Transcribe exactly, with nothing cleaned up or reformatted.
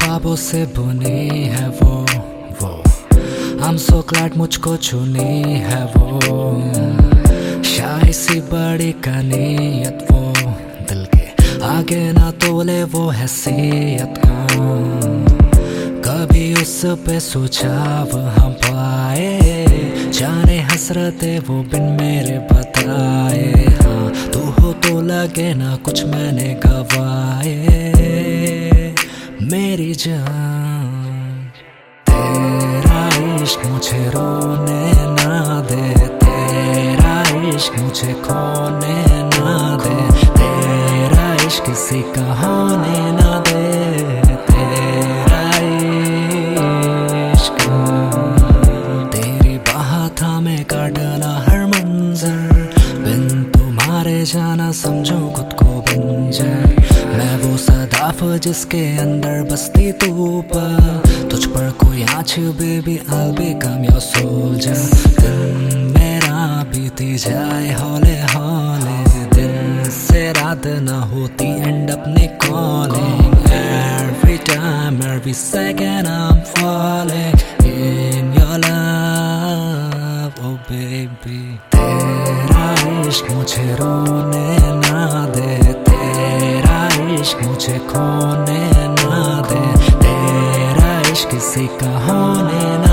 ख्वाबों से बुनी है वो वो I'm so glad मुझको चुनी है वो। शाही सी बड़ी कनीयत वो, दिल के आगे ना तोले वो हैसियत को। कभी उस पे सुझाव हम पाए, जाने हसरते वो बिन मेरे बताए। हाँ तू हो तो लगे ना कुछ मैंने गवाए, मेरी जान। तेरा इश्क मुझे रोने ना दे, तेरा इश्क मुझे खोने ना दे, तेरा इश्क किसी का होने ना दे, तेरा इश्क। तेरी बाह थामे काटना हर मंजर, बिन तुम्हारे जाना समझो खुद को बंजर। मैं वो सदाफ जिसके अंदर बसती तू पर, तुझ पर कोई आँच baby I'll become your soldier। दिन मेरा बीती जाए हौले हौले, दिन से रात ना होती end up me calling। Every time, every second I'm falling in your love, oh baby। तेरा इश्क मुझे रोने ना दे, तेरा इश्क मुझे खोने ना दे, तेरा इश्क किसी का होने ना